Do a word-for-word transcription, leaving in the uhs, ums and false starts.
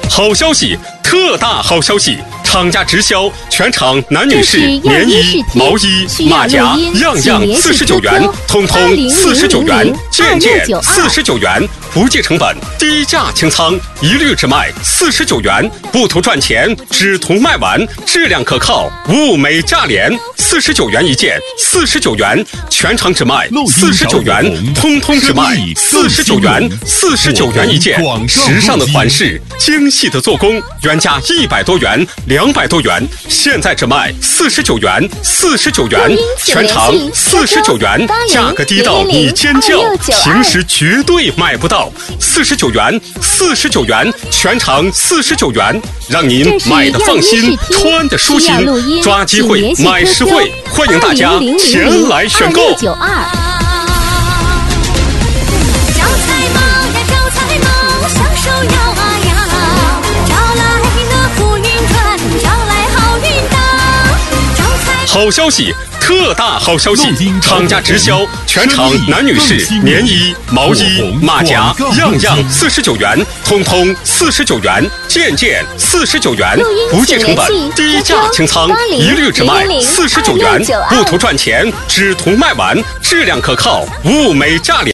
好消息，特大好消息！厂家直销，全场男女士棉衣、毛衣、马甲，样样四十九元，通通四十九元，件件四十九元，不计成本，低价清仓，一律只卖四十九元，不图赚钱，只图卖完，质量可靠，物美价廉，四十九元一件，四十九元，全场只卖四十九元，通通只卖四十九元，四十九元一件，时尚的款式，精细的做工，原价一百多元，两百多元，现在只卖四十九元，四十九元，全场四十九元，价格低到你尖叫，平时绝对买不到，四十九元，四十九元，全场四十九元，让您买的放心，穿的舒心，抓机会买实惠，欢迎大家前来选购。好消息，特大好消息！厂家直销，全场男女士棉衣、毛衣、马甲，样样四十九元，通通四十九元，件件四十九元，不计成本，低价清仓，一律只卖四十九元，不图赚钱，只图卖完，质量可靠，物美价廉。